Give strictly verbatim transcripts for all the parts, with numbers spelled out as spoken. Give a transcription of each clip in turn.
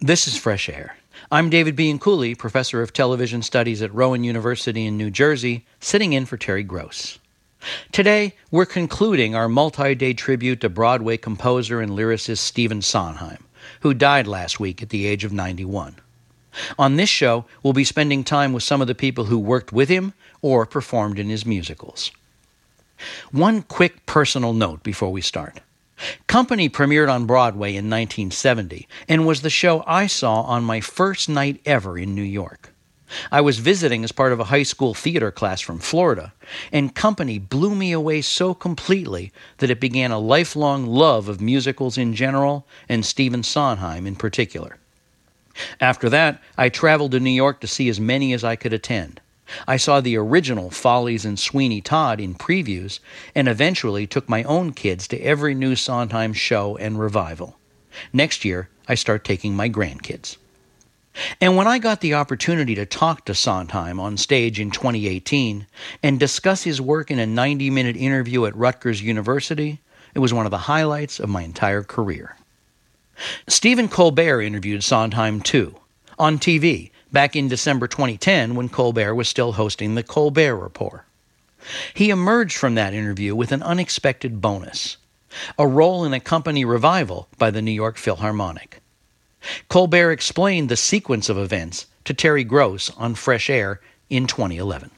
This is Fresh Air. I'm David Bianculli, professor of television studies at Rowan University in New Jersey, sitting in for Terry Gross. Today, we're concluding our multi-day tribute to Broadway composer and lyricist Stephen Sondheim, who died last week at the age of ninety-one. On this show, we'll be spending time with some of the people who worked with him or performed in his musicals. One quick personal note before we start. Company premiered on Broadway in nineteen seventy and was the show I saw on my first night ever in New York. I was visiting as part of a high school theater class from Florida, and Company blew me away so completely that it began a lifelong love of musicals in general and Stephen Sondheim in particular. After that, I traveled to New York to see as many as I could attend. I saw the original Follies and Sweeney Todd in previews and eventually took my own kids to every new Sondheim show and revival. Next year, I start taking my grandkids. And when I got the opportunity to talk to Sondheim on stage in twenty eighteen and discuss his work in a ninety-minute interview at Rutgers University, it was one of the highlights of my entire career. Stephen Colbert interviewed Sondheim too, on T V, back in December twenty ten when Colbert was still hosting the Colbert Report. He emerged from that interview with an unexpected bonus, a role in a company revival by the New York Philharmonic. Colbert explained the sequence of events to Terry Gross on Fresh Air in twenty eleven.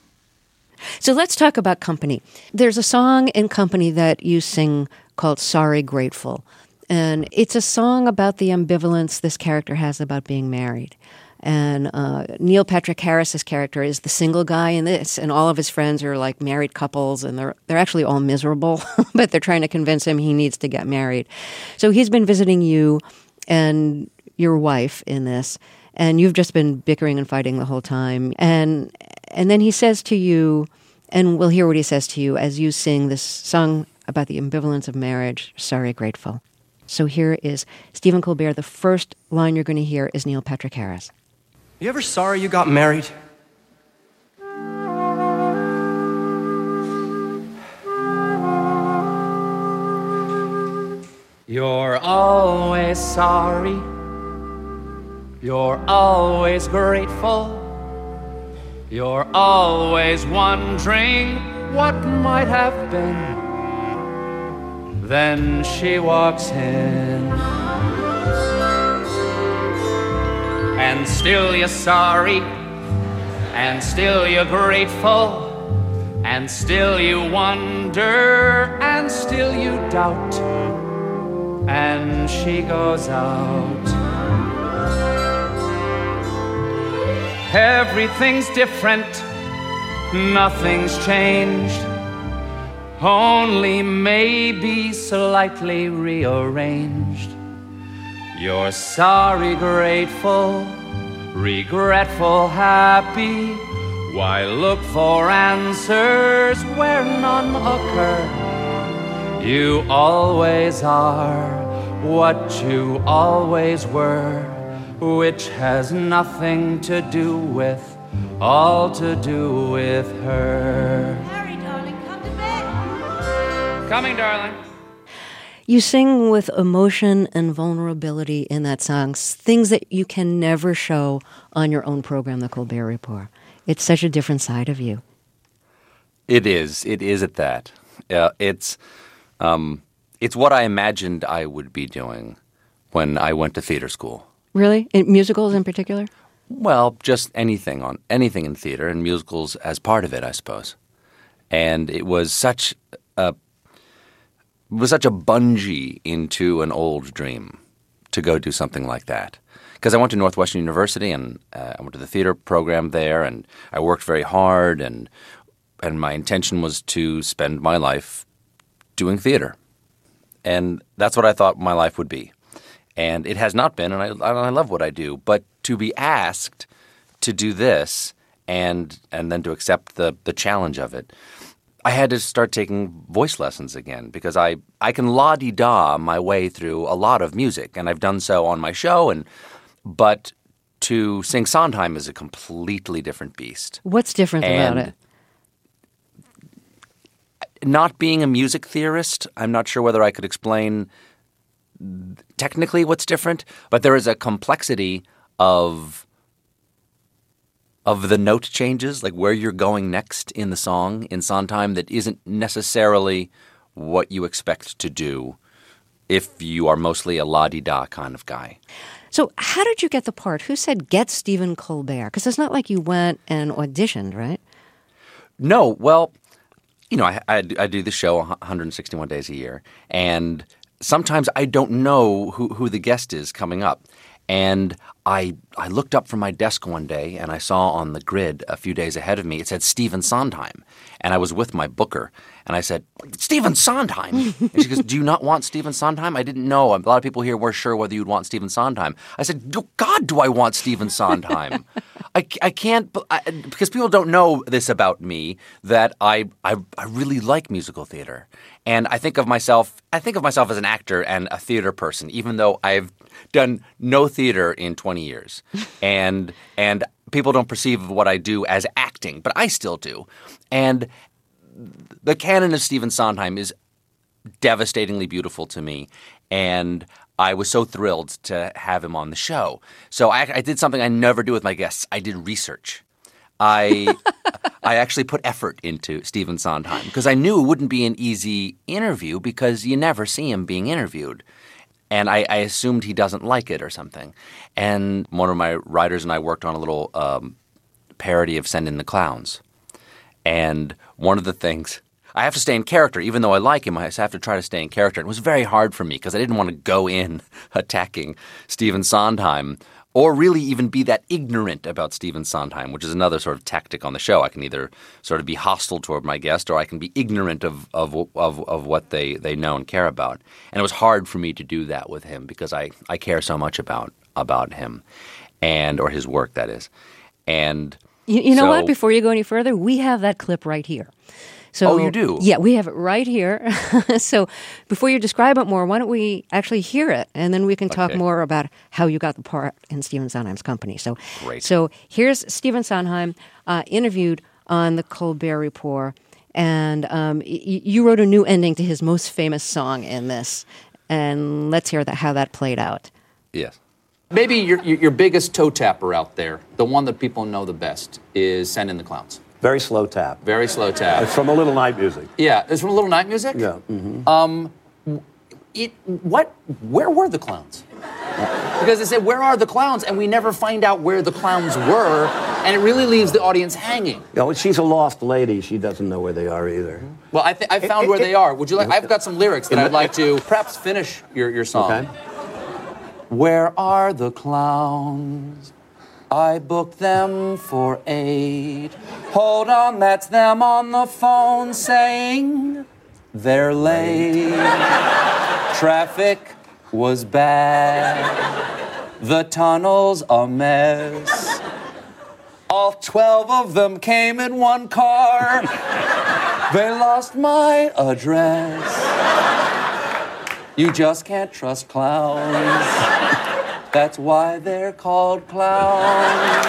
So let's talk about Company. There's a song in Company that you sing called Sorry Grateful, and it's a song about the ambivalence this character has about being married. And uh, Neil Patrick Harris's character is the single guy in this, and all of his friends are like married couples, and they're they're actually all miserable, but they're trying to convince him he needs to get married. So he's been visiting you and your wife in this, and you've just been bickering and fighting the whole time. And and then he says to you, and we'll hear what he says to you as you sing this song about the ambivalence of marriage, Sorry Grateful. So here is Stephen Colbert. The first line you're going to hear is Neil Patrick Harris. You ever sorry you got married? You're always sorry. You're always grateful. You're always wondering what might have been. Then she walks in, and still you're sorry, and still you're grateful, and still you wonder, and still you doubt, and she goes out. Everything's different, nothing's changed, only maybe slightly rearranged. You're sorry, grateful, regretful, happy. Why look for answers where none occur? You always are what you always were, which has nothing to do with, all to do with her. Harry, darling, come to bed. Coming, darling. You sing with emotion and vulnerability in that song, things that you can never show on your own program, The Colbert Report. It's such a different side of you. It is. It is at that. Uh, it's, um, it's what I imagined I would be doing when I went to theater school. Really? In musicals in particular? Well, just anything on anything in theater, and musicals as part of it, I suppose. And it was such a it was such a bungee into an old dream to go do something like that. Because I went to Northwestern University, and uh, I went to the theater program there, and I worked very hard, and and my intention was to spend my life doing theater. And that's what I thought my life would be. And it has not been, and I, and I love what I do. But to be asked to do this and and then to accept the, the challenge of it, I had to start taking voice lessons again because I, I can la-di-da my way through a lot of music, and I've done so on my show. And but to sing Sondheim is a completely different beast. What's different and about it? Not being a music theorist, I'm not sure whether I could explain technically what's different, but there is a complexity of of the note changes, like where you're going next in the song in Sondheim, that isn't necessarily what you expect to do if you are mostly a la-di-da kind of guy. So how did you get the part? Who said get Stephen Colbert? Because it's not like you went and auditioned, right? No, well, you know, I, I, I do the show one hundred sixty-one days a year, and sometimes I don't know who, who the guest is coming up. And I I looked up from my desk one day and I saw on the grid a few days ahead of me, it said Stephen Sondheim. And I was with my booker and I said, Stephen Sondheim? And she goes, do you not want Stephen Sondheim? I didn't know. A lot of people here weren't sure whether you'd want Stephen Sondheim. I said, God, do I want Stephen Sondheim? I, I can't I, – because people don't know this about me, that I, I I really like musical theater. And I think of myself – I think of myself as an actor and a theater person, even though I've done no theater in twenty years. And and people don't perceive what I do as acting, but I still do. And the canon of Stephen Sondheim is devastatingly beautiful to me, and I was so thrilled to have him on the show. So I, I did something I never do with my guests. I did research. I I actually put effort into Stephen Sondheim because I knew it wouldn't be an easy interview because you never see him being interviewed. And I, I assumed he doesn't like it or something. And one of my writers and I worked on a little um, parody of Send in the Clowns. And one of the things – I have to stay in character. Even though I like him, I have to try to stay in character. It was very hard for me because I didn't want to go in attacking Stephen Sondheim or really even be that ignorant about Stephen Sondheim, which is another sort of tactic on the show. I can either sort of be hostile toward my guest or I can be ignorant of of of, of what they, they know and care about. And it was hard for me to do that with him because I, I care so much about about him and – or his work, that is. And You, you know so, what? Before you go any further, we have that clip right here. So, oh, you do? Yeah, we have it right here. So before you describe it more, why don't we actually hear it, and then we can talk Okay. more about how you got the part in Stephen Sondheim's company. So, Great. So here's Stephen Sondheim uh, interviewed on the Colbert Report, and um, y- you wrote a new ending to his most famous song in this, and let's hear that how that played out. Yes. Maybe your, your your biggest toe tapper out there, the one that people know the best, is Send in the Clowns. Very slow tap. Very slow tap. It's from a Little Night Music. Yeah, it's from a Little Night Music? Yeah. Mm-hmm. Um, it, what, where were the clowns? Because they said, where are the clowns? And we never find out where the clowns were, and it really leaves the audience hanging. You know, she's a lost lady. She doesn't know where they are either. Well, I, th- I found it- where it- they are. Would you like, I've got some lyrics that In I'd the- like to perhaps finish your, your song. Okay. Where are the clowns? I booked them for eight. Hold on, that's them on the phone saying they're late. Traffic was bad. The tunnel's a mess. All twelve of them came in one car. They lost my address. You just can't trust clowns. That's why they're called clowns.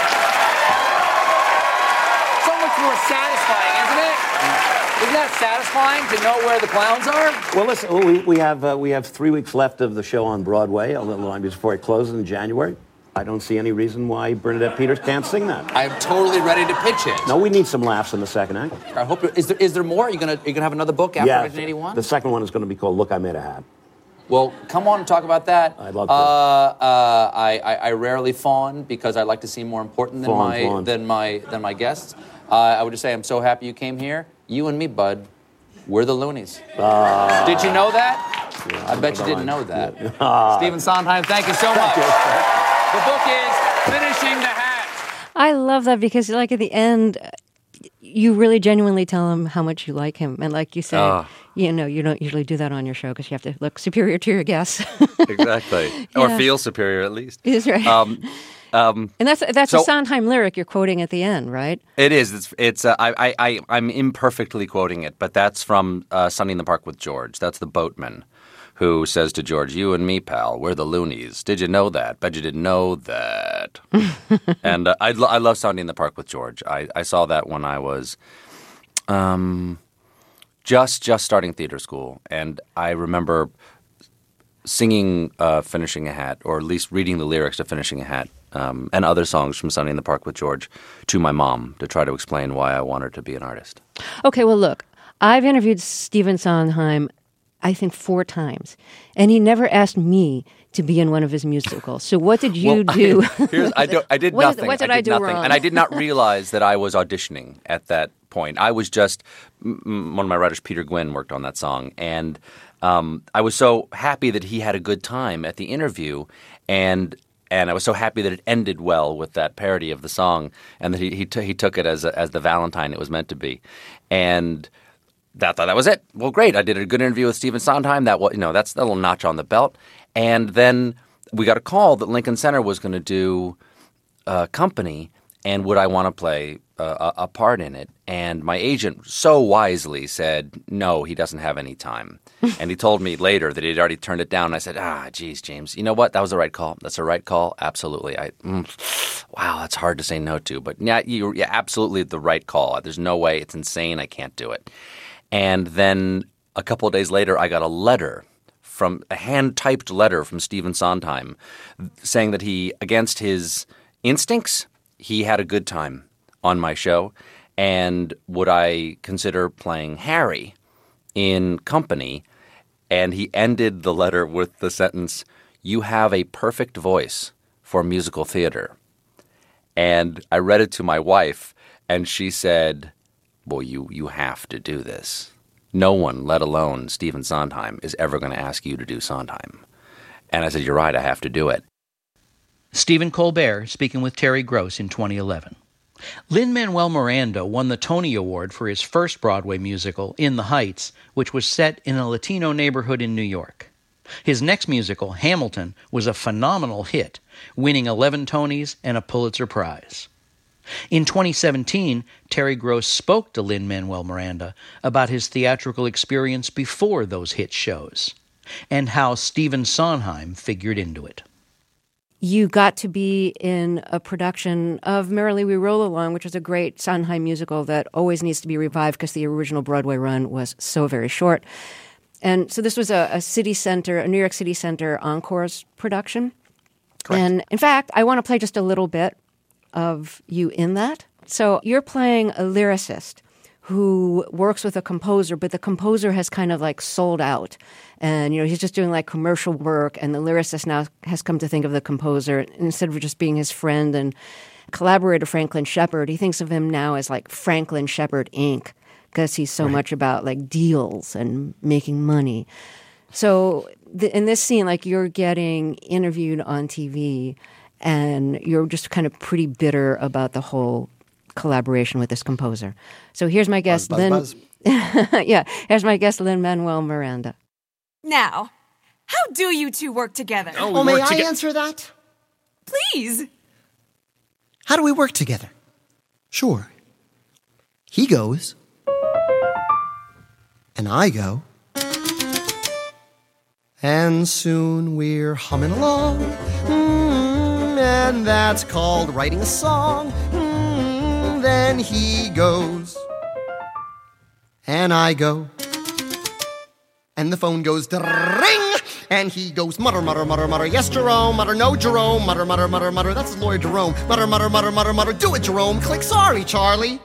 So much more satisfying, isn't it? Isn't that satisfying to know where the clowns are? Well, listen, we, we have uh, we have three weeks left of the show on Broadway, a little time before it closes in January. I don't see any reason why Bernadette Peters can't sing that. I'm totally ready to pitch it. No, we need some laughs in the second act. I hope. Is there is there more? Are you gonna are you gonna have another book after Yeah, nineteen eighty-one? the second one is going to be called Look, I Made a Hat. Well, come on and talk about that. I'd love to. Uh, uh, I, I, I rarely fawn because I like to seem more important than Fawn, my fawn. than my than my guests. Uh, I would just say I'm so happy you came here. You and me, bud, we're the Loonies. Uh, Did you know that? yeah, I bet you don't didn't know mind. that. Yeah. Stephen Sondheim, thank you so much. The book is Finishing the Hat. I love that because, like, at the end, you really genuinely tell him how much you like him. And like you said, Oh. you know, you don't usually do that on your show because you have to look superior to your guests. Exactly. Or Yeah. feel superior at least. Is right. Um, um, and that's that's so- a Sondheim lyric you're quoting at the end, right? It is. It's. it's uh, I, I. I. I'm imperfectly quoting it, but that's from uh, Sunny in the Park with George. That's the boatman who says to George, "You and me, pal, we're the Loonies. Did you know that? Bet you didn't know that." And uh, I. Lo- I love Sunny in the Park with George. I. I saw that when I was, um, just just starting theater school, and I remember singing uh, Finishing a Hat, or at least reading the lyrics to Finishing a Hat, um, and other songs from Sunday in the Park with George to my mom to try to explain why I wanted to be an artist. Okay, well, look, I've interviewed Stephen Sondheim, I think, four times, and he never asked me to be in one of his musicals. So what did you well, do? I, here's, I, do, I did what nothing. Did, what did I, I did do nothing. wrong? And I did not realize that I was auditioning at that point. I was just m- one of my writers, Peter Gwynn, worked on that song, and um, I was so happy that he had a good time at the interview, and and I was so happy that it ended well with that parody of the song, and that he he, t- he took it as a, as the Valentine it was meant to be, and that thought that was it. Well, great! I did a good interview with Stephen Sondheim. That was, you know, that's a little notch on the belt, and then we got a call that Lincoln Center was going to do uh, Company, and would I want to play uh, a, a part in it? And my agent so wisely said, no, he doesn't have any time. And he told me later that he'd already turned it down. And I said, ah, geez, James, you know what? That was the right call. That's the right call. Absolutely. I, mm, wow, that's hard to say no to. But yeah, you're yeah, absolutely the right call. There's no way. It's insane. I can't do it. And then a couple of days later, I got a letter from a hand-typed letter from Stephen Sondheim saying that he, against his instincts, he had a good time on my show, and would I consider playing Harry in Company? And he ended the letter with the sentence, "You have a perfect voice for musical theater." And I read it to my wife, and she said, well, you, you have to do this. No one, let alone Stephen Sondheim, is ever going to ask you to do Sondheim. And I said, you're right, I have to do it. Stephen Colbert speaking with Terry Gross in twenty eleven. Lin-Manuel Miranda won the Tony Award for his first Broadway musical, In the Heights, which was set in a Latino neighborhood in New York. His next musical, Hamilton, was a phenomenal hit, winning eleven Tonys and a Pulitzer Prize. In twenty seventeen, Terry Gross spoke to Lin-Manuel Miranda about his theatrical experience before those hit shows, and how Stephen Sondheim figured into it. You got to be in a production of Merrily We Roll Along, which was a great Sondheim musical that always needs to be revived because the original Broadway run was so very short. And so this was a, a city center, a New York City Center Encores production. Correct. And in fact, I want to play just a little bit of you in that. So you're playing a lyricist who works with a composer, but the composer has kind of like sold out. And, you know, he's just doing like commercial work, and the lyricist now has come to think of the composer, instead of just being his friend and collaborator Franklin Shepard, he thinks of him now as like Franklin Shepard Incorporated, because he's so right. much about like deals and making money. So the, in this scene, like you're getting interviewed on T V, and you're just kind of pretty bitter about the whole collaboration with this composer. So here's my guest, buzz, Lin. buzz. yeah, here's my guest, Lin-Manuel Miranda. Now, how do you two work together? Oh, oh may I toge- answer that? Please. How do we work together? Sure. He goes, and I go, and soon we're humming along, mm, and that's called writing a song. Mm, then he goes, and I go, and the phone goes ring, and he goes mutter, mutter, mutter, mutter, yes, Jerome, mutter, no, Jerome, mutter, mutter, mutter, mutter, that's his lawyer, Jerome, mutter, mutter, mutter, mutter, mutter, do it, Jerome, click, sorry, Charlie.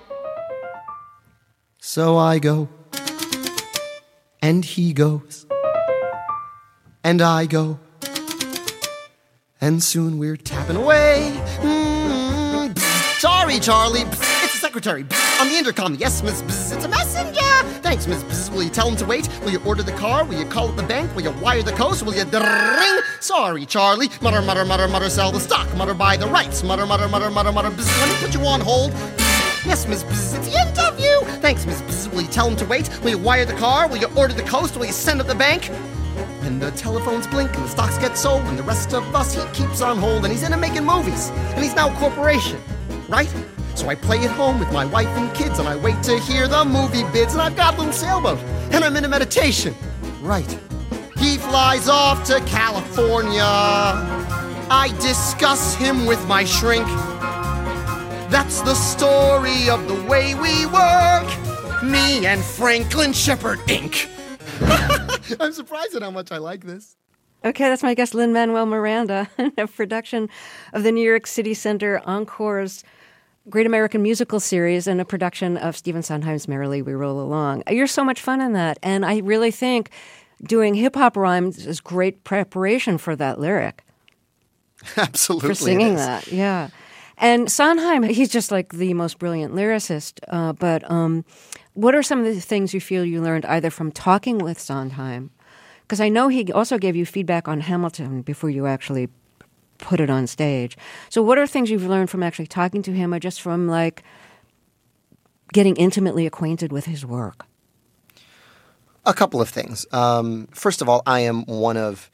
So I go, and he goes, and I go, and soon we're tapping away. Mm, sorry, Charlie, it's the secretary on the intercom. Yes, Miss Bzz, it's a messenger. Thanks, Miss Bzz. Will you tell him to wait? Will you order the car? Will you call at the bank? Will you wire the coast? Will you ring? Sorry, Charlie. Mutter, mutter, mutter, mutter, sell the stock. Mutter, buy the rights. Mutter, mutter, mutter, mutter, mutter, Bzz. Let me put you on hold. Yes, Miss Bzz, it's the interview. Thanks, Miss Bzz. Will you tell him to wait? Will you wire the car? Will you order the coast? Will you send up the bank? And the telephones blink and the stocks get sold, and the rest of us he keeps on hold, and he's into making movies, and he's now a corporation, right? So I play at home with my wife and kids, and I wait to hear the movie bids, and I've got a little sailboat, and I'm in a meditation, right? He flies off to California. I discuss him with my shrink. That's the story of the way we work, me and Franklin Shepard Incorporated. I'm surprised at how much I like this. Okay, that's my guest, Lin-Manuel Miranda, a production of the New York City Center Encore's Great American Musical Series and a production of Stephen Sondheim's Merrily We Roll Along. You're so much fun in that, and I really think doing hip-hop rhymes is great preparation for that lyric. Absolutely. For singing it is. that, yeah. And Sondheim, he's just like the most brilliant lyricist, uh, but um, what are some of the things you feel you learned either from talking with Sondheim? Because I know he also gave you feedback on Hamilton before you actually put it on stage. So what are things you've learned from actually talking to him or just from like getting intimately acquainted with his work? A couple of things. Um, first of all, I am one of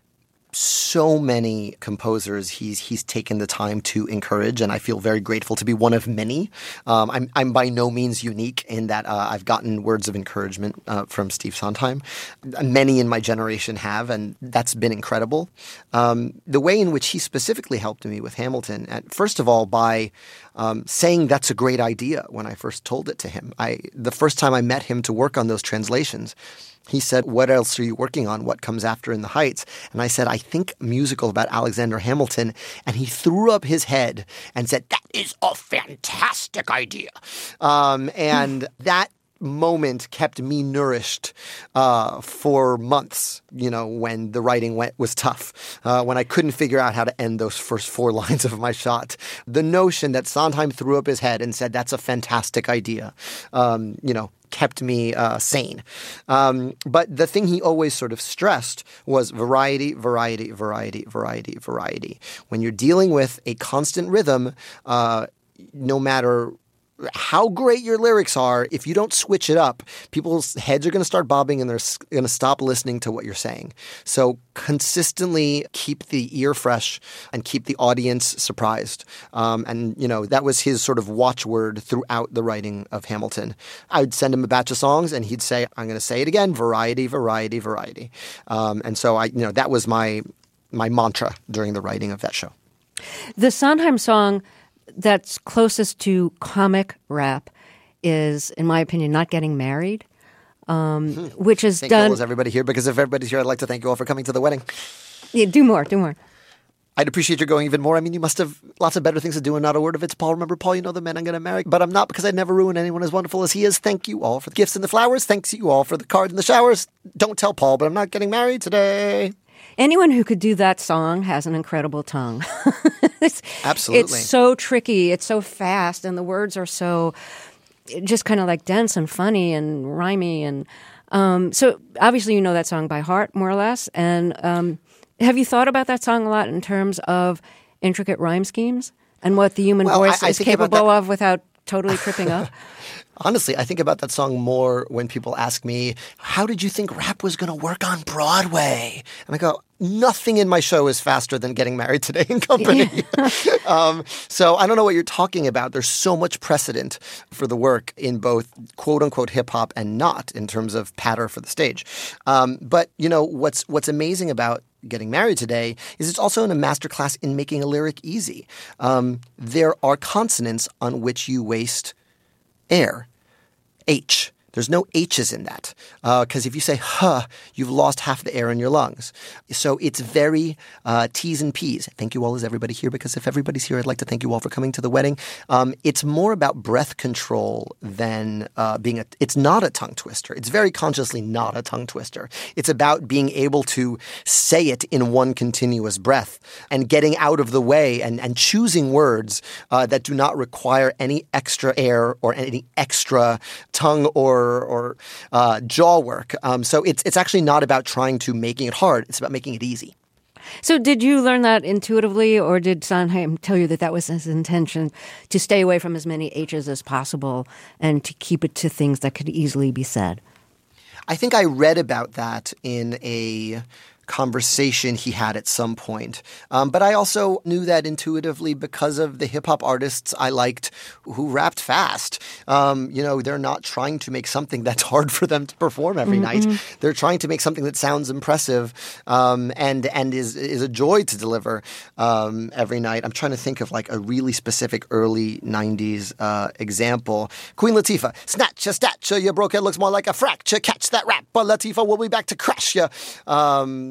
so many composers he's he's taken the time to encourage, and I feel very grateful to be one of many. Um, I'm I'm by no means unique in that uh, I've gotten words of encouragement uh, from Steve Sondheim. Many in my generation have, and that's been incredible. Um, the way in which he specifically helped me with Hamilton, and first of all by um, saying that's a great idea when I first told it to him. I the first time I met him to work on those translations, he said, "What else are you working on? What comes after In the Heights?" And I said, "I think a musical about Alexander Hamilton." And he threw up his head and said, "That is a fantastic idea." Um, and that moment kept me nourished uh, for months, you know, when the writing went, was tough, uh, when I couldn't figure out how to end those first four lines of my shot. The notion that Sondheim threw up his head and said, "That's a fantastic idea," um, you know, kept me uh, sane. Um, but the thing he always sort of stressed was variety, variety, variety, variety, variety. When you're dealing with a constant rhythm, uh, no matter how great your lyrics are, if you don't switch it up, people's heads are going to start bobbing and they're going to stop listening to what you're saying. So consistently keep the ear fresh and keep the audience surprised. Um, and, you know, that was his sort of watchword throughout the writing of Hamilton. I would send him a batch of songs and he'd say, "I'm going to say it again, variety, variety, variety." Um, and so I, you know, that was my my mantra during the writing of that show. The Sondheim song that's closest to comic rap is, in my opinion, Not Getting Married, um, hmm. which is thank done... you all as everybody here, because if everybody's here, I'd like to thank you all for coming to the wedding. Yeah, do more, do more. I'd appreciate your going even more. I mean, you must have lots of better things to do and not a word of it to Paul. Remember, Paul, you know the man I'm going to marry, but I'm not, because I'd never ruin anyone as wonderful as he is. Thank you all for the gifts and the flowers. Thanks you all for the card and the showers. Don't tell Paul, but I'm not getting married today. Anyone who could do that song has an incredible tongue. it's, Absolutely. It's so tricky. It's so fast. And the words are so just kind of like dense and funny and rhymey. And um, so obviously you know that song by heart, more or less. And um, have you thought about that song a lot in terms of intricate rhyme schemes and what the human well, voice I, I is capable that- of without totally tripping up? Honestly, I think about that song more when people ask me, "How did you think rap was going to work on Broadway?" And I go, nothing in my show is faster than Getting Married Today in Company. Yeah. um, so I don't know what you're talking about. There's so much precedent for the work in both quote-unquote hip-hop and not in terms of patter for the stage. Um, but, you know, what's what's amazing about Getting Married Today is it's also in a masterclass in making a lyric easy. Um, there are consonants on which you waste air. H. There's no H's in that because uh, if you say huh, you've lost half the air in your lungs. So it's very uh, T's and P's. Thank you all as everybody here, because if everybody's here, I'd like to thank you all for coming to the wedding. Um, it's more about breath control than uh, being a – it's not a tongue twister. It's very consciously not a tongue twister. It's about being able to say it in one continuous breath and getting out of the way and, and choosing words uh, that do not require any extra air or any extra tongue or or, or uh, jaw work. Um, so it's it's actually not about trying to making it hard. It's about making it easy. So did you learn that intuitively, or did Sondheim tell you that that was his intention, to stay away from as many H's as possible and to keep it to things that could easily be said? I think I read about that in a conversation he had at some point. Um, but I also knew that intuitively because of the hip-hop artists I liked who rapped fast. Um, you know, they're not trying to make something that's hard for them to perform every mm-hmm. night. They're trying to make something that sounds impressive um, and and is is a joy to deliver um, every night. I'm trying to think of like a really specific early nineties uh, example. Queen Latifah, snatch your stature, your broke head looks more like a fracture. Catch that rap, but Latifah will be back to crash you. Um,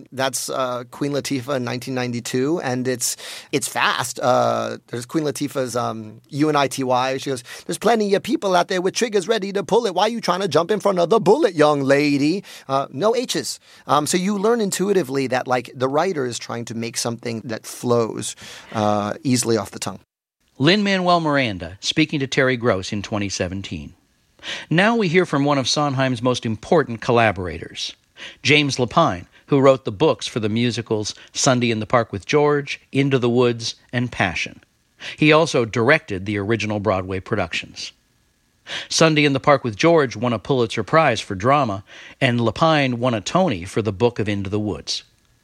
That's uh, Queen Latifah in nineteen ninety-two, and it's it's fast. Uh, there's Queen Latifah's um, U N I T Y. She goes, "There's plenty of people out there with triggers ready to pull it. Why are you trying to jump in front of the bullet, young lady?" Uh, no H's. Um, so you learn intuitively that like the writer is trying to make something that flows uh, easily off the tongue. Lin-Manuel Miranda speaking to Terry Gross in twenty seventeen. Now we hear from one of Sondheim's most important collaborators, James Lapine, who wrote the books for the musicals Sunday in the Park with George, Into the Woods, and Passion. He also directed the original Broadway productions. Sunday in the Park with George won a Pulitzer Prize for drama, and Lapine won a Tony for the book of Into the Woods.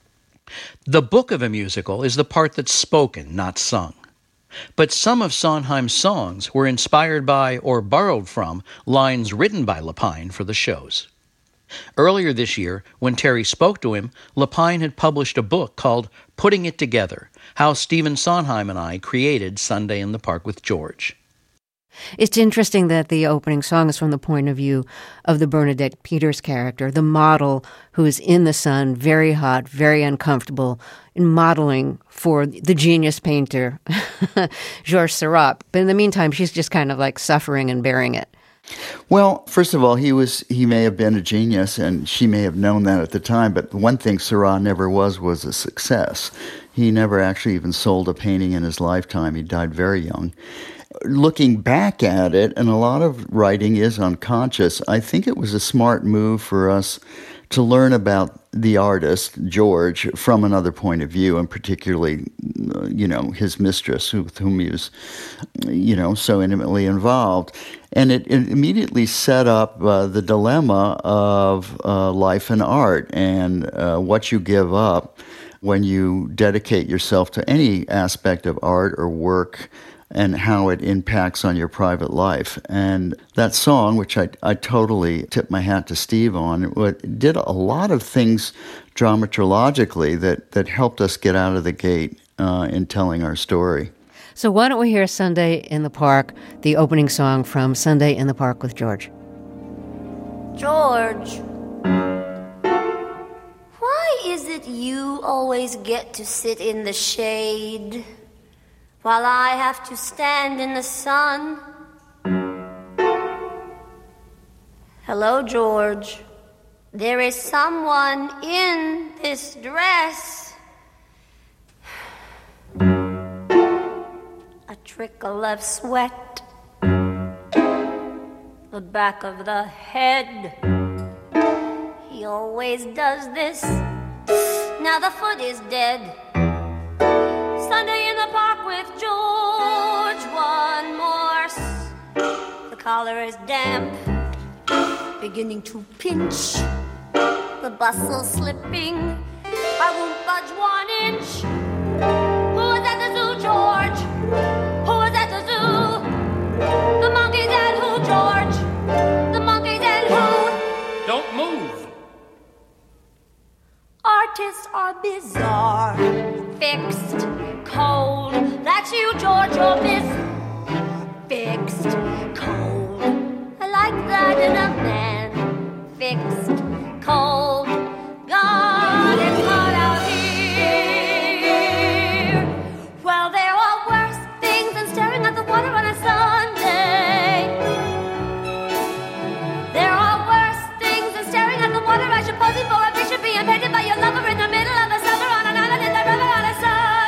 The book of a musical is the part that's spoken, not sung. But some of Sondheim's songs were inspired by or borrowed from lines written by Lapine for the shows. Earlier this year, when Terry spoke to him, Lapine had published a book called Putting It Together, How Stephen Sondheim and I Created Sunday in the Park with George. It's interesting that the opening song is from the point of view of the Bernadette Peters character, the model who is in the sun, very hot, very uncomfortable, in modeling for the genius painter, Georges Seurat. But in the meantime, she's just kind of like suffering and bearing it. Well, first of all, he was he may have been a genius, and she may have known that at the time, but one thing Seurat never was was a success. He never actually even sold a painting in his lifetime. He died very young. Looking back at it, and a lot of writing is unconscious, I think it was a smart move for us to learn about the artist, George, from another point of view, and particularly, you know, his mistress, who, with whom he was, you know, so intimately involved. And it, it immediately set up uh, the dilemma of uh, life and art and uh, what you give up when you dedicate yourself to any aspect of art or work, and how it impacts on your private life. And that song, which I, I totally tip my hat to Steve on, it did a lot of things dramaturgically that, that helped us get out of the gate uh, in telling our story. So why don't we hear Sunday in the Park, the opening song from Sunday in the Park with George. George, why is it you always get to sit in the shade while I have to stand in the sun? Hello, George. There is someone in this dress. A trickle of sweat. The back of the head. He always does this. Now the foot is dead. Sunday in the Park with George, one more. The collar is damp, beginning to pinch. The bustle slipping, I won't budge one inch. Who was at the zoo, George? Who was at the zoo? The monkeys and who, George? The monkeys and who? Don't move. Artists are bizarre, fixed, cold. That's you, George, you're biz. Fixed, cold. I like that in a man. Fixed, cold. God is hot out here. Well, there are worse things than staring at the water on a Sunday. There are worse things than staring at the water as you're posing for a picture being painted by your lover in the middle of the summer on an island in the river on a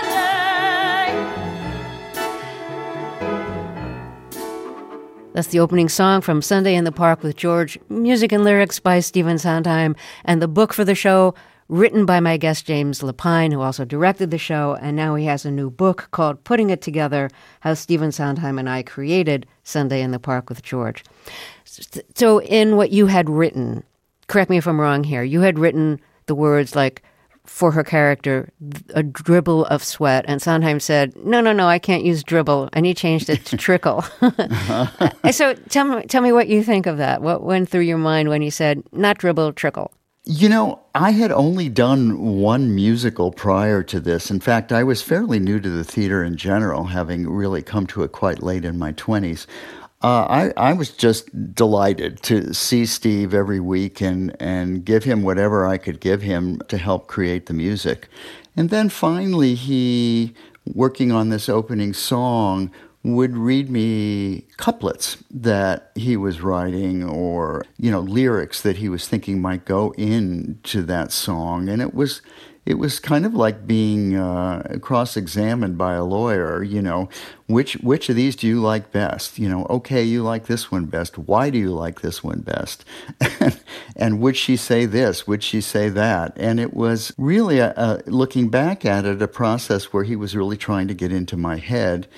Sunday. That's the opening song from Sunday in the Park with George, music and lyrics by Stephen Sondheim, and the book for the show written by my guest James Lapine, who also directed the show, and now he has a new book called Putting It Together, How Stephen Sondheim and I Created Sunday in the Park with George. So in what you had written, correct me if I'm wrong here, you had written the words like, for her character, a dribble of sweat. And Sondheim said, no, no, no, I can't use dribble. And he changed it to trickle. So tell me, tell me what you think of that. What went through your mind when he said, not dribble, trickle? You know, I had only done one musical prior to this. In fact, I was fairly new to the theater in general, having really come to it quite late in my twenties. Uh, I, I was just delighted to see Steve every week and, and give him whatever I could give him to help create the music. And then finally, he, working on this opening song, would read me couplets that he was writing or, you know, lyrics that he was thinking might go into that song. And it was it was kind of like being uh, cross-examined by a lawyer, you know, which which of these do you like best? You know, okay, you like this one best. Why do you like this one best? And would she say this? Would she say that? And it was really, a, a, looking back at it, a process where he was really trying to get into my head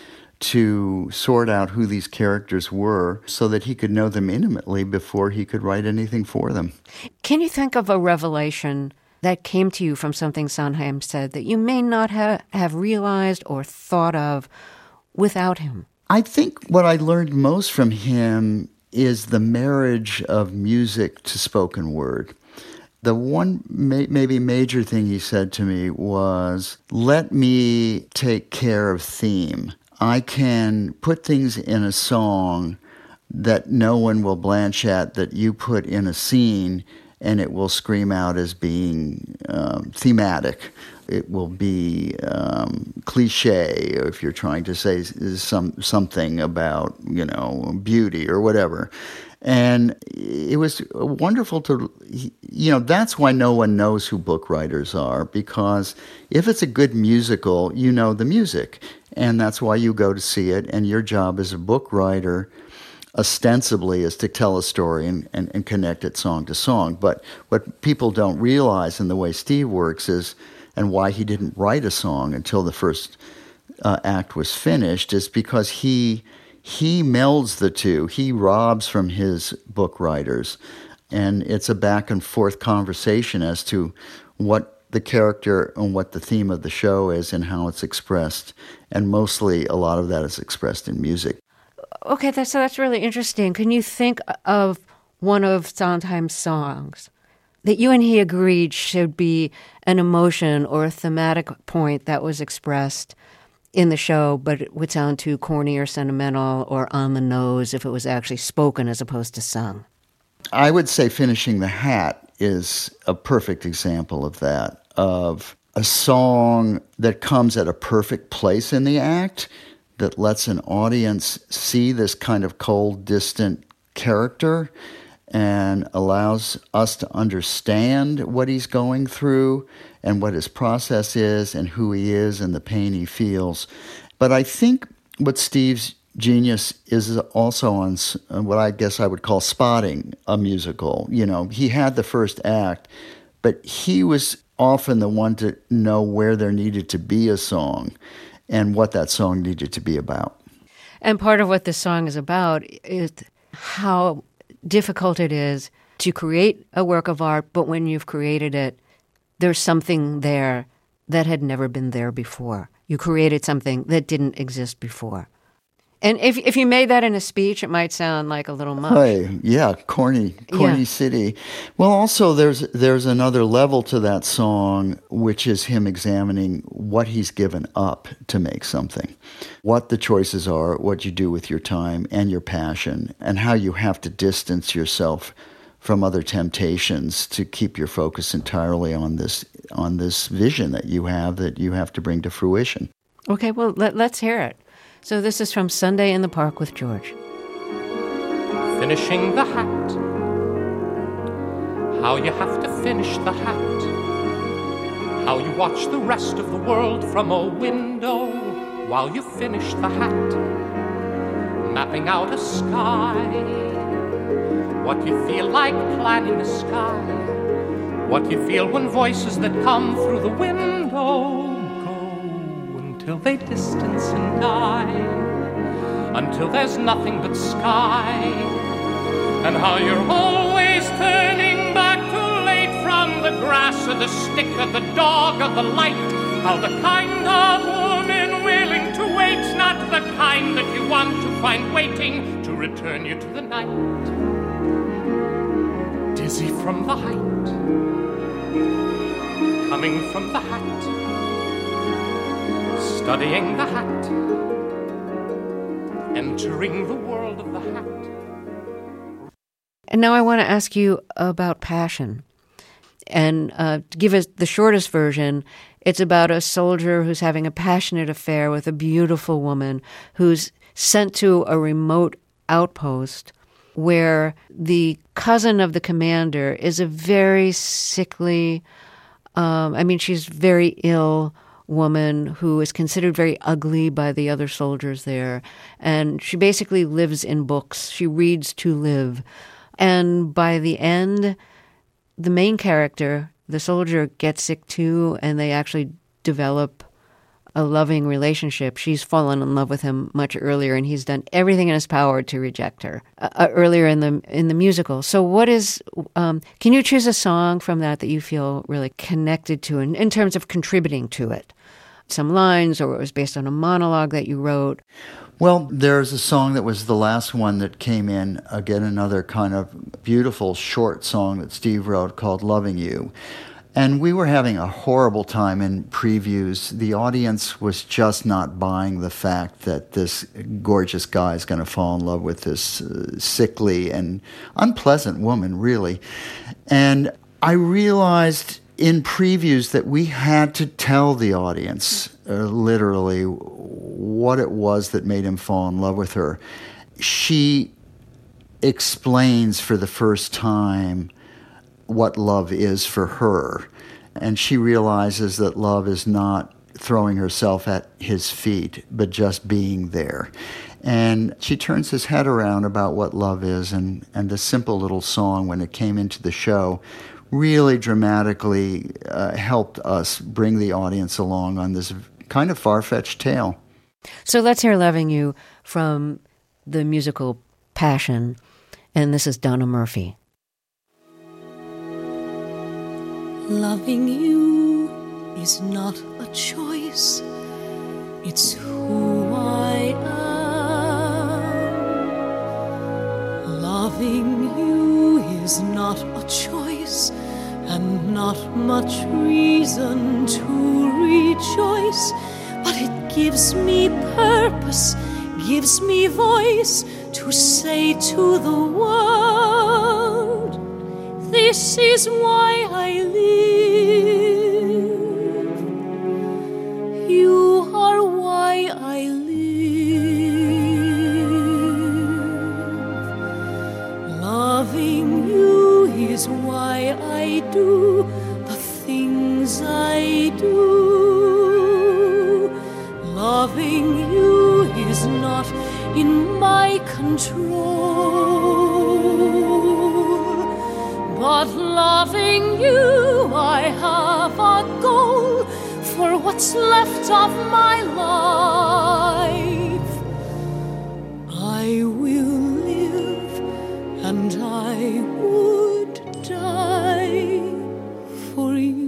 to sort out who these characters were so that he could know them intimately before he could write anything for them. Can you think of a revelation that came to you from something Sondheim said that you may not ha- have realized or thought of without him? I think what I learned most from him is the marriage of music to spoken word. The one may, maybe major thing he said to me was, let me take care of theme. I can put things in a song that no one will blanch at, that you put in a scene, and it will scream out as being um, thematic. It will be um, cliche if you're trying to say some something about, you know, beauty or whatever. And it was wonderful to, you know, that's why no one knows who book writers are, because if it's a good musical, you know the music. And that's why you go to see it. And your job as a book writer, ostensibly, is to tell a story and, and, and connect it song to song. But what people don't realize in the way Steve works is, and why he didn't write a song until the first uh, act was finished, is because he he melds the two. He robs from his book writers. And it's a back and forth conversation as to what the character and what the theme of the show is and how it's expressed. And mostly a lot of that is expressed in music. Okay, that's, so that's really interesting. Can you think of one of Sondheim's songs that you and he agreed should be an emotion or a thematic point that was expressed in the show, but it would sound too corny or sentimental or on the nose if it was actually spoken as opposed to sung? I would say Finishing the Hat is a perfect example of that, of a song that comes at a perfect place in the act, that lets an audience see this kind of cold, distant character and allows us to understand what he's going through and what his process is and who he is and the pain he feels. But I think what Steve's genius is also on what I guess I would call spotting a musical. You know, he had the first act, but he was often the one to know where there needed to be a song and what that song needed to be about. And part of what this song is about is how difficult it is to create a work of art, but when you've created it, there's something there that had never been there before. You created something that didn't exist before. And if if you made that in a speech, it might sound like a little much. Hey, yeah, corny, corny Yeah. city. Well, also there's there's another level to that song, which is him examining what he's given up to make something, what the choices are, what you do with your time and your passion, and how you have to distance yourself from other temptations to keep your focus entirely on this on this vision that you have that you have to bring to fruition. Okay, well, let, let's hear it. So this is from Sunday in the Park with George. Finishing the hat. How you have to finish the hat. How you watch the rest of the world from a window while you finish the hat. Mapping out a sky. What you feel like planning a sky. What you feel when voices that come through the window until they distance and die, until there's nothing but sky, and how you're always turning back too late from the grass or the stick or the dog or the light, how the kind of woman willing to wait's not the kind that you want to find waiting to return you to the night. Dizzy from the height, coming from the hat, studying the hat, entering the world of the hat. And now I want to ask you about passion. And uh, to give us the shortest version, it's about a soldier who's having a passionate affair with a beautiful woman who's sent to a remote outpost where the cousin of the commander is a very sickly, um, I mean, she's very ill woman who is considered very ugly by the other soldiers there. And she basically lives in books. She reads to live. And by the end, the main character, the soldier, gets sick too, and they actually develop a loving relationship. She's fallen in love with him much earlier, and he's done everything in his power to reject her uh, earlier in the in the musical. So what is, um, can you choose a song from that that you feel really connected to in, in terms of contributing to it? Some lines, or it was based on a monologue that you wrote? Well, there's a song that was the last one that came in, again, another kind of beautiful short song that Steve wrote called Loving You. And we were having a horrible time in previews. The audience was just not buying the fact that this gorgeous guy is going to fall in love with this uh, sickly and unpleasant woman, really. And I realized in previews that we had to tell the audience uh, literally what it was that made him fall in love with her. She explains for the first time what love is for her, and she realizes that love is not throwing herself at his feet, but just being there. And she turns his head around about what love is, and, and the simple little song, when it came into the show, really dramatically uh, helped us bring the audience along on this kind of far-fetched tale. So let's hear Loving You from the musical Passion, and this is Donna Murphy. Loving you is not a choice, it's who I am. Loving you is not a choice, and not much reason to rejoice, but it gives me purpose, gives me voice to say to the world, this is why I live. You are why I live. Loving you is why I do the things I do. Loving you is not in my control, but loving you I have a goal for what's left of my life. I will live and I would die for you.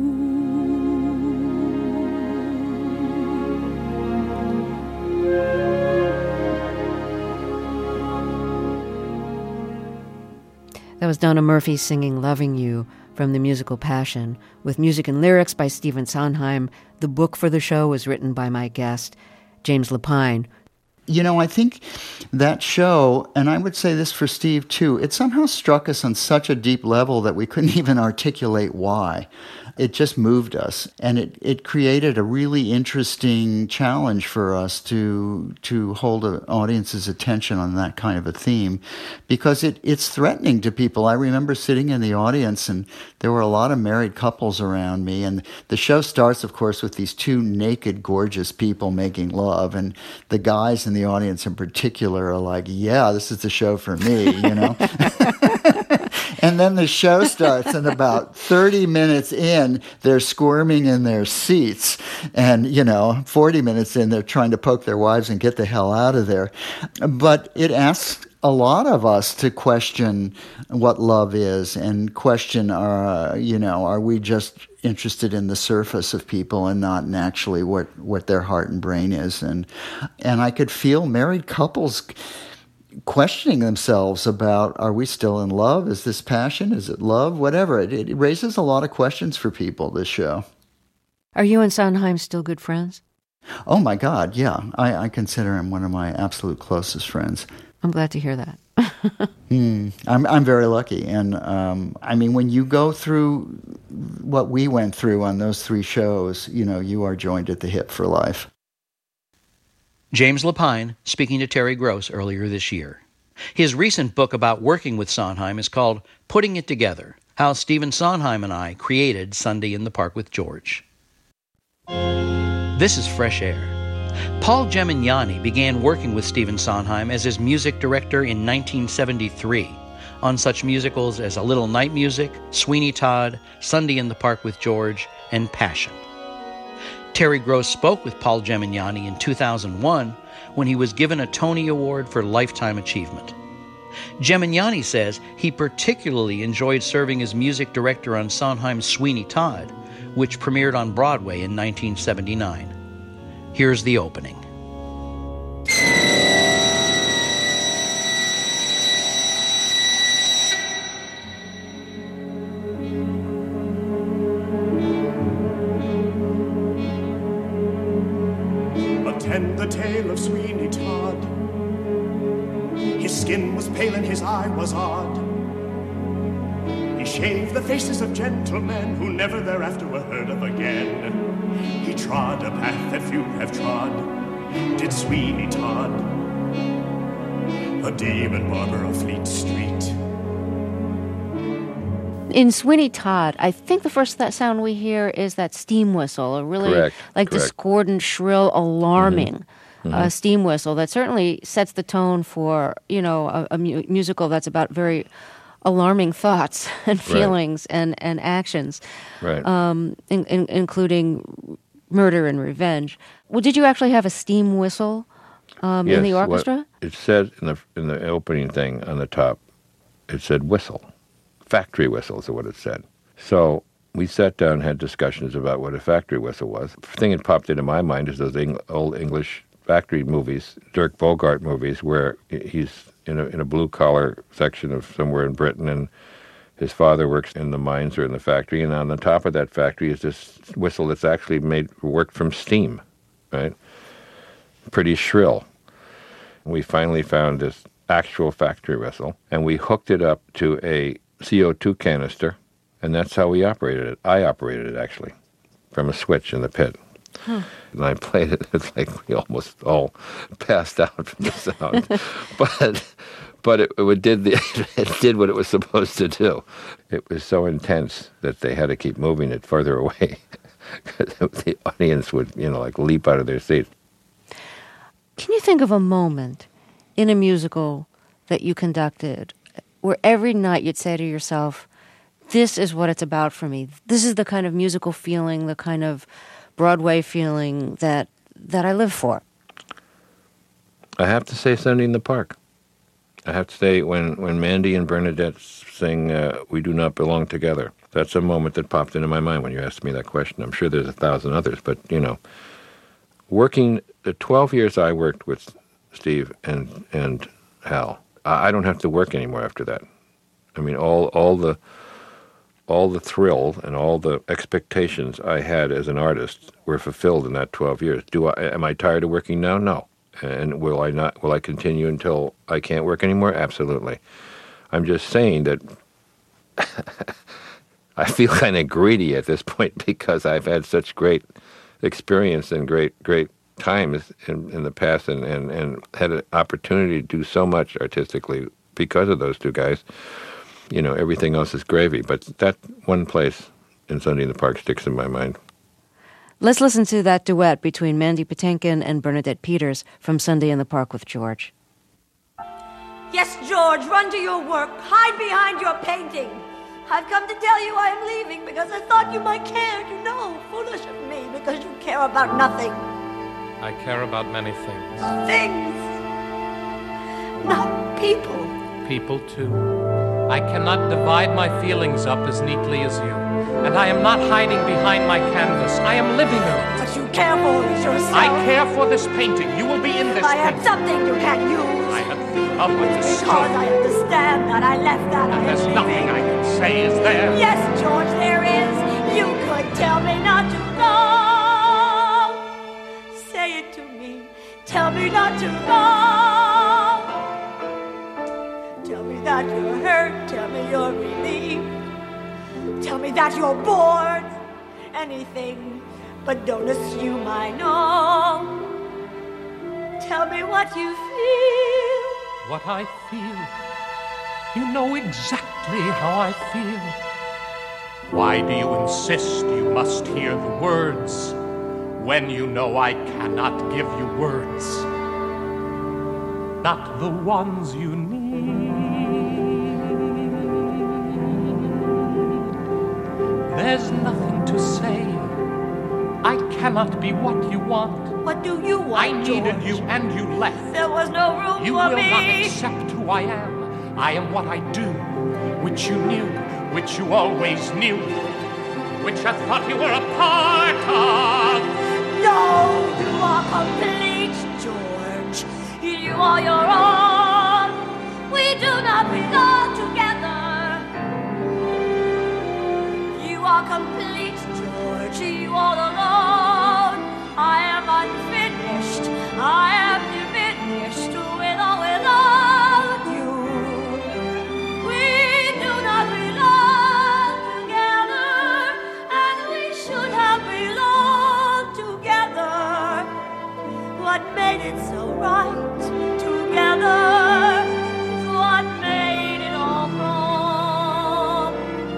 That was Donna Murphy singing Loving You from the musical Passion, with music and lyrics by Stephen Sondheim. The book for the show was written by my guest, James Lapine. You know, I think that show, and I would say this for Steve too, it somehow struck us on such a deep level that we couldn't even articulate why. It just moved us, and it, it created a really interesting challenge for us to to hold an audience's attention on that kind of a theme, because it, it's threatening to people. I remember sitting in the audience, and there were a lot of married couples around me, and the show starts, of course, with these two naked, gorgeous people making love, and the guys in the audience in particular are like, yeah, this is the show for me, you know? And then the show starts, and about thirty minutes in, they're squirming in their seats. And, you know, forty minutes in, they're trying to poke their wives and get the hell out of there. But it asks a lot of us to question what love is, and question, uh, you know, are we just interested in the surface of people and not in actually what, what their heart and brain is. And, and I could feel married couples questioning themselves about, are we still in love? Is this passion? Is it love? Whatever. It, it raises a lot of questions for people, this show. Are you and Sondheim still good friends? Oh, my God, yeah. I, I consider him one of my absolute closest friends. I'm glad to hear that. mm, I'm I'm very lucky. And, um, I mean, when you go through what we went through on those three shows, you know, you are joined at the hip for life. James Lapine speaking to Terry Gross earlier this year. His recent book about working with Sondheim is called Putting It Together, How Stephen Sondheim and I Created Sunday in the Park with George. This is Fresh Air. Paul Gemignani began working with Stephen Sondheim as his music director in nineteen seventy-three on such musicals as A Little Night Music, Sweeney Todd, Sunday in the Park with George, and Passion. Terry Gross spoke with Paul Gemignani in two thousand one when he was given a Tony Award for Lifetime Achievement. Gemignani says he particularly enjoyed serving as music director on Sondheim's Sweeney Todd, which premiered on Broadway in nineteen seventy-nine. Here's the opening. Attend the tale of Sweeney Todd. His skin was pale and his eye was odd. He shaved the faces of gentlemen who never thereafter were heard of again. He trod a path that few have trod, did Sweeney Todd, a David Barber of Fleet Street. In Sweeney Todd, I think the first that sound we hear is that steam whistle, a really Correct. like Correct. discordant, shrill, alarming Mm-hmm. uh, steam whistle that certainly sets the tone for, you know, a, a mu- musical that's about very alarming thoughts and feelings Right. and, and actions, Right. um, in, in, including murder and revenge. Well, did you actually have a steam whistle um, in the Yes, orchestra? What it said in the in the opening thing on the top, it said whistle. Factory whistles is what it said. So we sat down and had discussions about what a factory whistle was. The thing that popped into my mind is those Eng- old English factory movies, Dirk Bogart movies, where he's in a in a blue-collar section of somewhere in Britain, and his father works in the mines or in the factory, and on the top of that factory is this whistle that's actually made worked from steam, right? Pretty shrill. We finally found this actual factory whistle, and we hooked it up to a C O two canister, and that's how we operated it. I operated it, actually, from a switch in the pit. Huh. And I played it. It's like we almost all passed out from the sound. but but it, it did the it did what it was supposed to do. It was so intense that they had to keep moving it further away. The audience would, you know, like leap out of their seats. Can you think of a moment in a musical that you conducted where every night you'd say to yourself, this is what it's about for me. This is the kind of musical feeling, the kind of Broadway feeling that that I live for? I have to say Sunday in the Park. I have to say when, when Mandy and Bernadette sing uh, We Do Not Belong Together. That's a moment that popped into my mind when you asked me that question. I'm sure there's a thousand others, but, you know, working the twelve years I worked with Steve and and Hal, I, I don't have to work anymore after that. I mean, all all the all the thrill and all the expectations I had as an artist were fulfilled in that twelve years. Do I am I tired of working now? No. And will I not will I continue until I can't work anymore? Absolutely. I'm just saying that I feel kind of greedy at this point because I've had such great experience and great great times in, in the past and, and, and had an opportunity to do so much artistically because of those two guys. You know, everything else is gravy. But that one place in Sunday in the Park sticks in my mind. Let's listen to that duet between Mandy Patinkin and Bernadette Peters from Sunday in the Park with George. Yes, George, run to your work. Hide behind your painting. I've come to tell you I am leaving because I thought you might care. You know, foolish of me because you care about nothing. I care about many things. Things. Not people. People, too. I cannot divide my feelings up as neatly as you. And I am not hiding behind my canvas. I am living in it. But you care for it yourself. I care for this painting. You will be in this I painting. have something you can use. I have love with this Because stone. I understand that I left that. And I there's am nothing leaving. I can say, is there? Yes, George, there is. You could tell me not to go. Say Tell me not to wrong. Tell me that you're hurt. Tell me you're relieved. Tell me that you're bored. Anything, but don't assume I know. Tell me what you feel. What I feel. You know exactly how I feel. Why do you insist you must hear the words when you know I cannot give you words? Not the ones you need. There's nothing to say. I cannot be what you want. What do you want, I needed George? you and you left. There was no room You for will me. not accept who I am. I am what I do, which you knew, which you always knew, which I thought you were a part of. No, you are complete, George. You are your own. We do not belong together. You are complete, George. You all alone. I am unfinished. I am diminished with or without you. We do not belong together, and we should have belonged together. What made it so right together is what made it all wrong.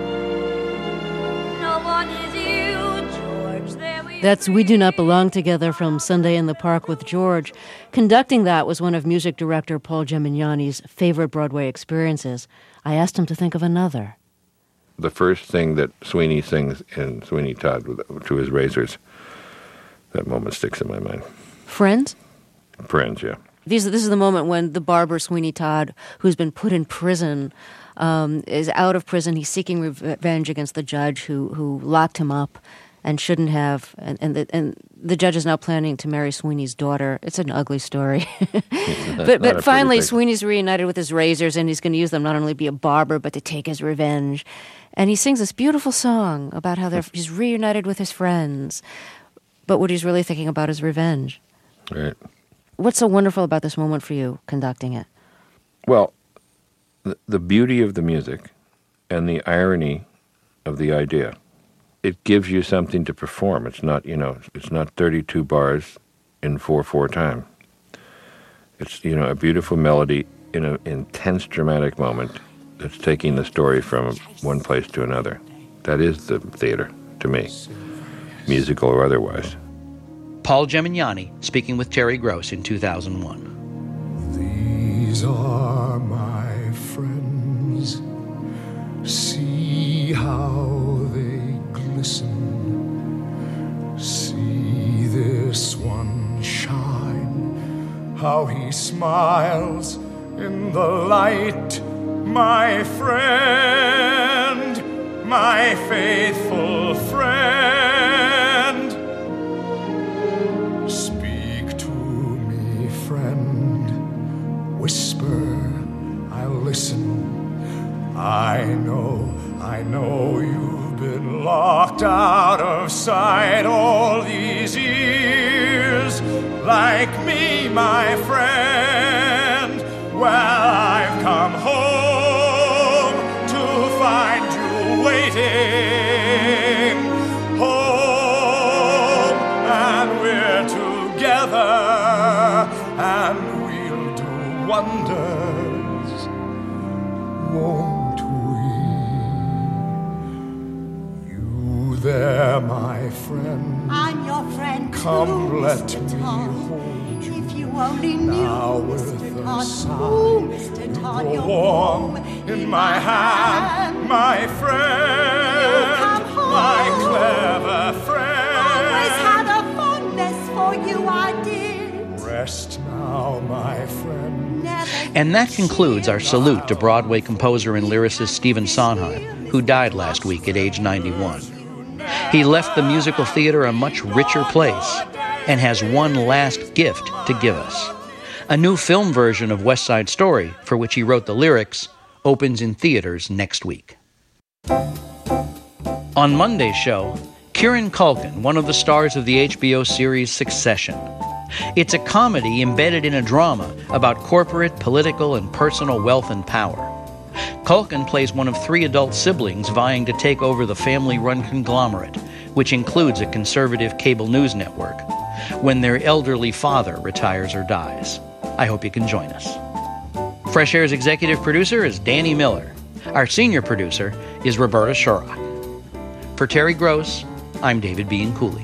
No one is you, George. There we That's We Do Not Belong Together from Sunday in the Park with George. Conducting that was one of music director Paul Gemignani's favorite Broadway experiences. I asked him to think of another. The first thing that Sweeney sings in Sweeney Todd with- to his razors, that moment sticks in my mind. Friends? Friends, yeah. These, this is the moment when the barber Sweeney Todd, who's been put in prison, um, is out of prison. He's seeking revenge against the judge who who locked him up and shouldn't have. And and the, and the judge is now planning to marry Sweeney's daughter. It's an ugly story. but but finally, Sweeney's reunited with his razors, and he's going to use them not only to be a barber, but to take his revenge. And he sings this beautiful song about how they're, he's reunited with his friends. But what he's really thinking about is revenge. Right. What's so wonderful about this moment for you, conducting it? Well, the, the beauty of the music and the irony of the idea, it gives you something to perform. It's not, you know, it's not thirty-two bars in four four time. It's, you know, a beautiful melody in an intense dramatic moment that's taking the story from one place to another. That is the theater, to me, musical or otherwise. Paul Gemignani speaking with Terry Gross in two thousand one. These are my friends. See how they glisten. See this one shine. How he smiles in the light. My friend, my faithful friend. Speak to me, friend. Whisper, I'll listen. I know, I know you've been locked out of sight all these years. Like me, my friend. Well, I've come home to find you waiting. Home, and we're together, and we'll do wonders, won't we? You there, my friend. I'm your friend. Come, too, let Mister me Todd. hold you. If you only knew, Now with Mister a Todd, sigh, oh, Mister Todd, you're you're warm in my hand, my friend, come home. my clever friend. Always had a fondness for you, I did. Rest now, my friend. Never And that concludes our salute to Broadway composer and lyricist Stephen Sondheim, who died last week at age ninety-one. He left the musical theater a much richer place and has one last gift to give us. A new film version of West Side Story, for which he wrote the lyrics, opens in theaters next week. On Monday's show, Kieran Culkin, one of the stars of the H B O series Succession. It's a comedy embedded in a drama about corporate, political, and personal wealth and power. Culkin plays one of three adult siblings vying to take over the family-run conglomerate, which includes a conservative cable news network, when their elderly father retires or dies. I hope you can join us. Fresh Air's executive producer is Danny Miller. Our senior producer is Roberta Shorrock. For Terry Gross, I'm David B. Cooley.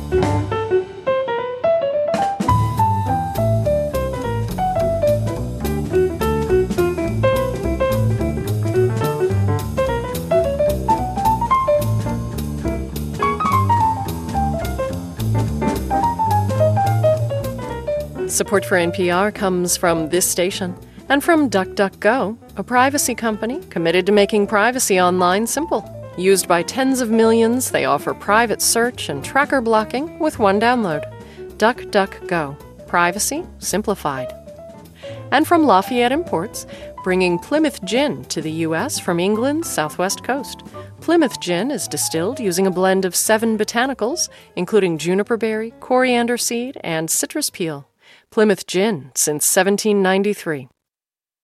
Support for N P R comes from this station and from DuckDuckGo, a privacy company committed to making privacy online simple. Used by tens of millions, they offer private search and tracker blocking with one download. DuckDuckGo. Privacy simplified. And from Lafayette Imports, bringing Plymouth Gin to the U S from England's southwest coast. Plymouth Gin is distilled using a blend of seven botanicals, including juniper berry, coriander seed, and citrus peel. Plymouth Gin since seventeen ninety-three.